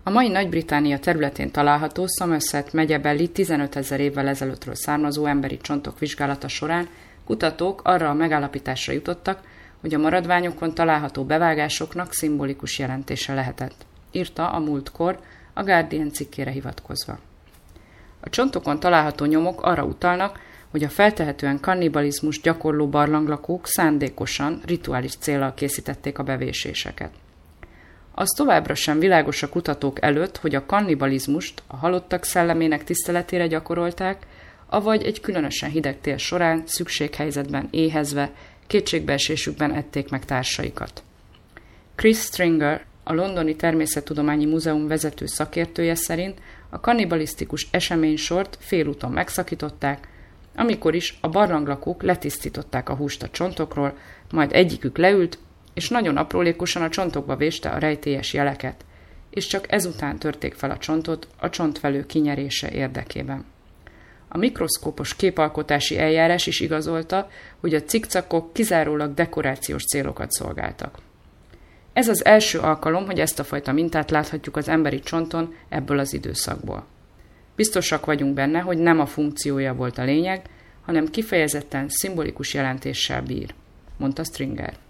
A mai Nagy-Britannia területén található Somerset megyebeli 15 000 évvel ezelőttről származó emberi csontok vizsgálata során kutatók arra a megállapításra jutottak, hogy a maradványokon található bevágásoknak szimbolikus jelentése lehetett, írta a múltkor a Guardian cikkére hivatkozva. A csontokon található nyomok arra utalnak, hogy a feltehetően kannibalizmus gyakorló barlanglakók szándékosan, rituális céllal készítették a bevéséseket. Az továbbra sem világos a kutatók előtt, hogy a kannibalizmust a halottak szellemének tiszteletére gyakorolták, avagy egy különösen hideg tél során, szükséghelyzetben éhezve, kétségbeesésükben ették meg társaikat. Chris Stringer, a Londoni Természettudományi Múzeum vezető szakértője szerint a kannibalisztikus eseménysort félúton megszakították, amikor is a barlanglakók letisztították a húst a csontokról, majd egyikük leült, és nagyon aprólékosan a csontokba véste a rejtélyes jeleket, és csak ezután törték fel a csontot a csontvelő kinyerése érdekében. A mikroszkópos képalkotási eljárás is igazolta, hogy a cikcakok kizárólag dekorációs célokat szolgáltak. Ez az első alkalom, hogy ezt a fajta mintát láthatjuk az emberi csonton ebből az időszakból. Biztosak vagyunk benne, hogy nem a funkciója volt a lényeg, hanem kifejezetten szimbolikus jelentéssel bír, mondta Stringer.